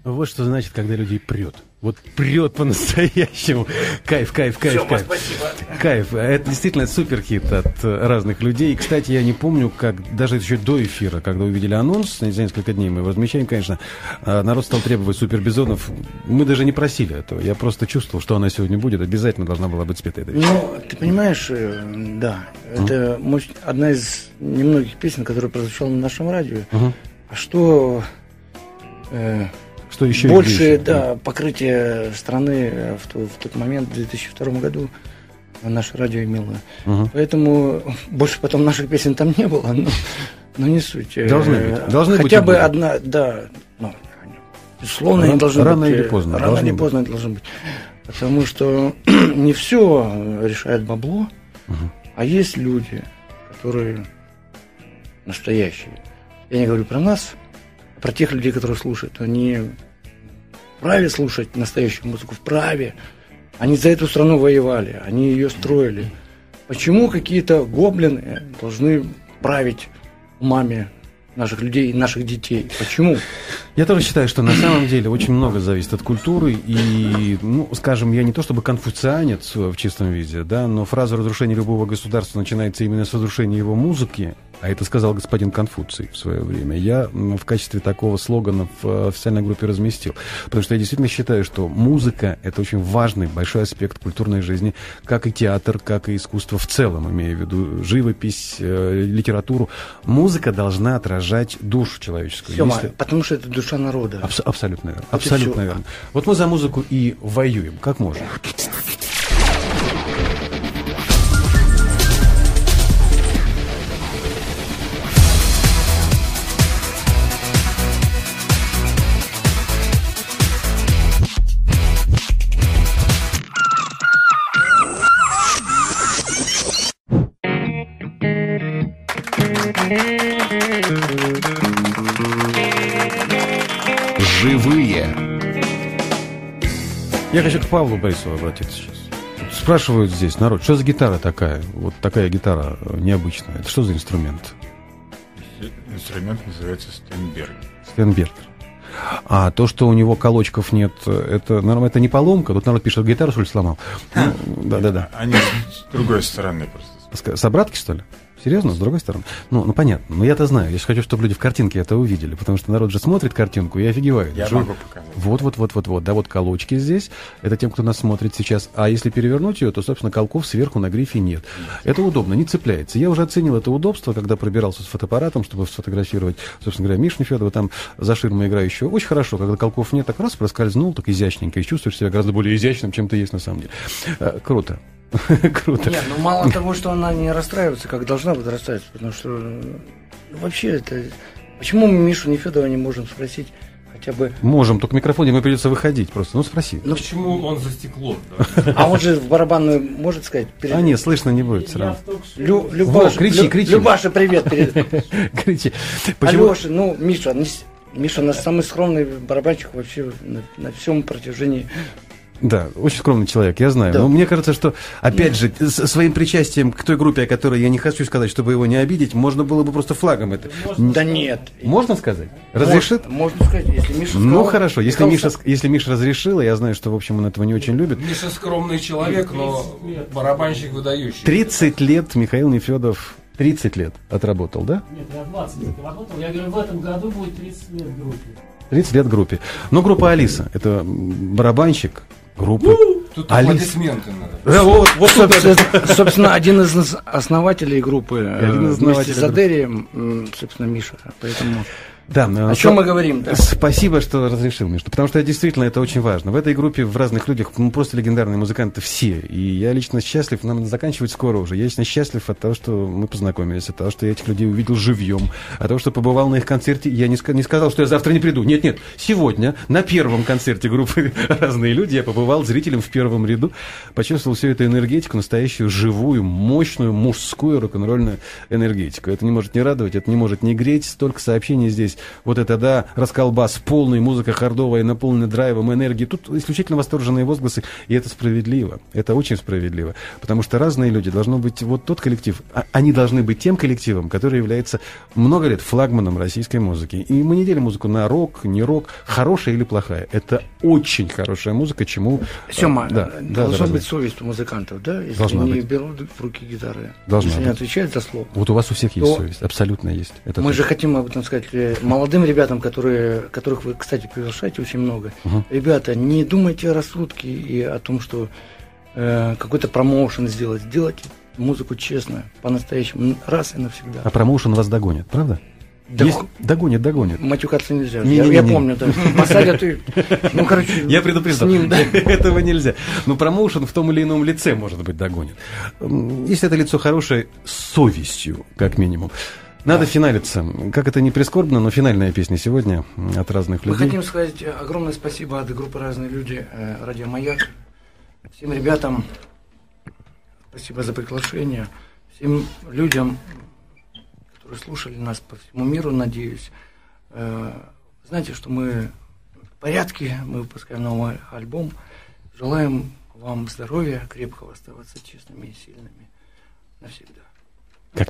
Вот что значит, когда людей прет. Вот прет по-настоящему. Кайф. Сёма, спасибо. Кайф. Это действительно суперхит от разных людей. И, кстати, я не помню, как даже еще до эфира, когда увидели анонс, за несколько дней мы его размещаем, конечно, народ стал требовать супербизонов. Мы даже не просили этого. Я просто чувствовал, что она сегодня будет. Обязательно должна была быть спета эта песня. Ну, ты понимаешь, да, это одна из немногих песен, которая прозвучала на нашем радио. А что... Что еще больше, да, покрытие страны в тот момент, в 2002 году, наше радио имело. Поэтому больше потом наших песен там не было, но не суть. Должны хотя быть бы одна, да, безусловно, они должны рано быть. Или поздно. Рано или поздно это должно быть. Потому что не все решает бабло, а есть люди, которые настоящие. Я не говорю про нас, а про тех людей, которые слушают. Они вправе слушать настоящую музыку, вправе. Они за эту страну воевали, они ее строили. Почему какие-то гоблины должны править умами наших людей и наших детей? Почему? Я тоже считаю, что на самом деле очень много зависит от культуры. И, ну, скажем, я не то чтобы конфуцианец в чистом виде, да, но фраза «разрушение любого государства» начинается именно с разрушения его музыки. А это сказал господин Конфуций в свое время. Я в качестве такого слогана в официальной группе разместил. Потому что я действительно считаю, что музыка — это очень важный, большой аспект культурной жизни, как и театр, как и искусство в целом, имея в виду живопись, литературу. Музыка должна отражать душу человеческую. Сёма, потому что это душа народа. Абсолютно верно. Абсолютно верно. Вот мы за музыку и воюем, как можем. Живые. Я хочу к Павлу Борисову обратиться сейчас. Спрашивают здесь народ, что за гитара такая? Вот такая гитара необычная. Это что за инструмент? Инструмент называется Стенберг. Стенберг. А то, что у него колочков нет, это не поломка? Тут народ пишет, гитару, что ли, сломал? Да. Они с другой стороны просто. С обратки, что ли? Серьезно, с другой стороны? Ну, понятно. Но я-то знаю. Я же хочу, чтобы люди в картинке это увидели. Потому что народ же смотрит картинку и офигевает. Я могу показать. Вот. Да, вот колочки здесь. Это тем, кто нас смотрит сейчас. А если перевернуть ее, то, собственно, колков сверху на грифе нет. Это удобно, не цепляется. Я уже оценил это удобство, когда пробирался с фотоаппаратом, чтобы сфотографировать, собственно говоря, Мишу Нефедова, там за ширмой играющего. Очень хорошо, когда колков нет, так раз проскользнул, так изящненько, и чувствуешь себя гораздо более изящным, чем ты есть на самом деле. Круто. Круто. Нет, ну мало того, что она не расстраивается, как должна быть расстраиваться, потому что вообще это... Почему мы Мишу Нефедова не можем спросить хотя бы... Можем, только в микрофоне ему придется выходить просто. Ну, спроси. Ну, почему он за стекло? А он же в барабанную может сказать? А нет, слышно не будет все равно. Кричи. Любаша, привет. Кричи. Алеша, Миша, наш самый скромный барабанщик вообще на всем протяжении. Да, очень скромный человек, я знаю. Да. Но мне кажется, что, опять же, своим причастием к той группе, о которой я не хочу сказать, чтобы его не обидеть, можно было бы просто флагом это. Да нет. Можно сказать? Разрешит? Можно сказать, если Миша сказал. Ну, хорошо, если Миша разрешила, я знаю, что, в общем, он этого не очень любит. Миша скромный человек, но барабанщик выдающий. 30 лет Михаил Нефедов... 30 лет отработал, да? Нет, я 20 лет работал. Я говорю, в этом году будет 30 лет группе. 30 лет группе. Но группа Алиса, это барабанщик группы Тут Алиса. Аплодисменты надо. Собственно, один из основателей группы, вместе с Адерием, собственно, Миша. Поэтому... Да, о чем мы говорим? Да? Спасибо, что разрешил, Миша, потому что действительно это очень важно. В этой группе, в разных людях, просто легендарные музыканты все. И я лично счастлив, нам заканчивать скоро уже. Я лично счастлив от того, что мы познакомились, от того, что я этих людей увидел живьем, от того, что побывал на их концерте. Я не сказал, что я завтра не приду. Нет, сегодня на первом концерте группы «Разные люди» я побывал зрителем в первом ряду, почувствовал всю эту энергетику, настоящую, живую, мощную, мужскую рок-н-ролльную энергетику. Это не может не радовать, это не может не греть. Столько сообщений здесь здесь вот это, да, расколбас полный, музыка хардовая, наполненная драйвом, энергией. Тут исключительно восторженные возгласы, и это справедливо. Это очень справедливо. Потому что разные люди, должно быть вот тот коллектив, они должны быть тем коллективом, который является много лет флагманом российской музыки. И мы не делим музыку на рок, не рок, хорошая или плохая. Это очень хорошая музыка, чему... Сема, да, должна быть совесть у музыкантов, да? Если должна не быть. берут в руки гитары. Должна если быть. не отвечают за слово. Вот у вас у всех есть совесть, абсолютно есть. Это Мы точно. же хотим об этом сказать молодым ребятам, которых вы, кстати, приглашаете очень много. Ребята, не думайте о рассудке и о том, что какой-то промоушен сделать. Сделайте музыку честно, по-настоящему, раз и навсегда. А промоушен вас догонит, правда? Да Есть? Догонит. Матюкаться нельзя. Не-не-не. Я помню, да. Посадят и... Ну, короче, Я предупреждал. с ним, да. Этого нельзя. Но промоушен в том или ином лице, может быть, догонит. Если это лицо хорошее, с совестью, как минимум. Надо финалиться. Как это ни прискорбно, но финальная песня сегодня от разных Мы людей. хотим сказать огромное спасибо от группы «Разные люди», «Радио Маяк». Всем ребятам спасибо за приглашение. Всем людям, которые слушали нас по всему миру, надеюсь. Знаете, что мы в порядке, мы выпускаем новый альбом. Желаем вам здоровья, крепкого оставаться честными и сильными навсегда.